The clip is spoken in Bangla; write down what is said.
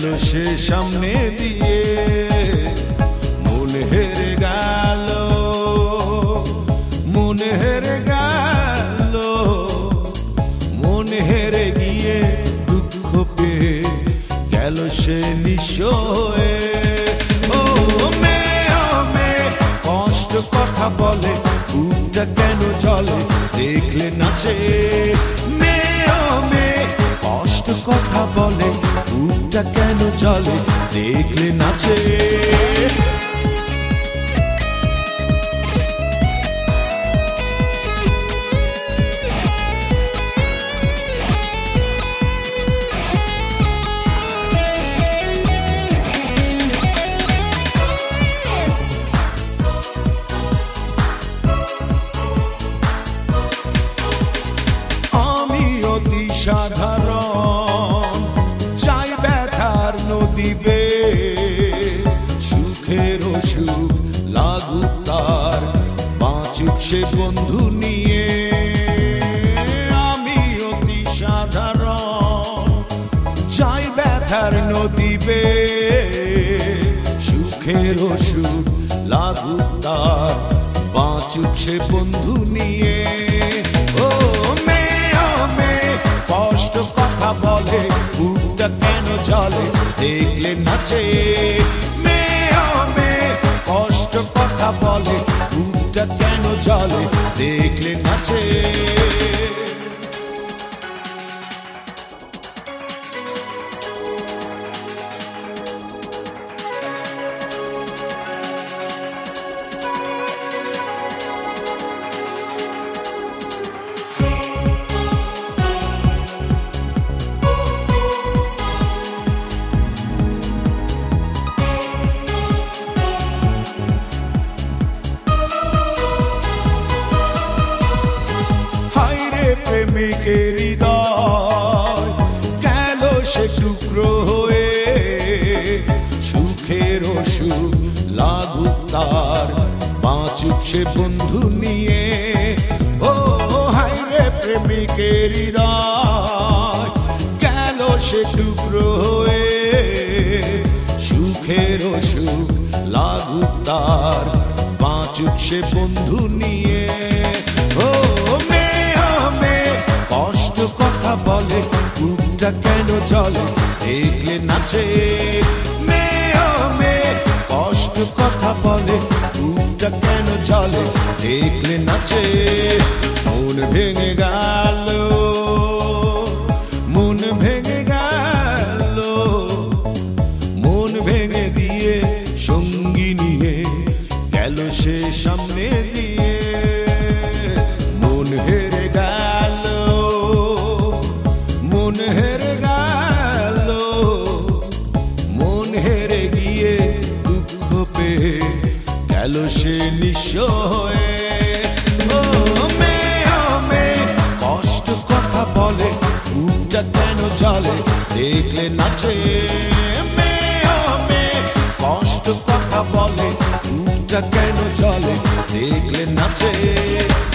সে সামনে দিয়ে, মন হেরে গেল, মন হেরে গেল, মন হেরে গিয়ে দুঃখ পেয়ে গেল সে নিঃস্ব হয়ে। ও মেয়ে কষ্ট কথা বলে, বুকটা কেন চলে দেখলে নাচে। মেয়ে কষ্ট কথা বলে, বুকটা কেন চলে দেখলে নাচে। সাধারণ চাই ব্যথার নদী বে, সুখের সুখ লাগুক তার, বাঁচুক সে বন্ধু নিয়ে। আমি অতি সাধারণ চাই ব্যথার নদী বে, সুখের সুখ লাগুক তার, বাঁচুক সে বন্ধু নিয়ে। ও কষ্ট কথা বলে, বুকটা কেন চলে দেখলে নাচে। মেয়ে কষ্ট কথা বলে, বুকটা কেন চলে দেখলে নাচে। প্রেমিকের হৃদয় গেল সে টুকরো হয়ে, সুখের সুখ লাগুক তার, বাঁচুক সে বন্ধু নিয়ে। ও হায়রে প্রেমিকের হৃদয় গেল সে টুকরো হয়ে, সুখের সুখ লাগুক তার, বাঁচুক সে বন্ধু নিয়ে। ও কষ্ট কথা বলে, বুকটা কেন চলে দেখলে নাচে। মেয়ে কষ্ট কথা বলে, বুকটা কেন চলে দেখলে নাচে। মন ভেঙে গেল, মন ভেঙে গেল, মন ভেঙে দিয়ে সঙ্গী নিয়ে গেল সে সামনে দিয়ে। মন হেরে গেল, মন হেরে গেল, মন হেরে গিয়ে দুঃখ পেয়ে গেল সে নিঃস্ব হয়ে। ও মেয়ে কষ্ট কথা বলে, বুকটা কেন চলে দেখলে নাচে। মেয়ে কষ্ট কথা বলে, বুকটা কেন চলে দেখলে নাচে।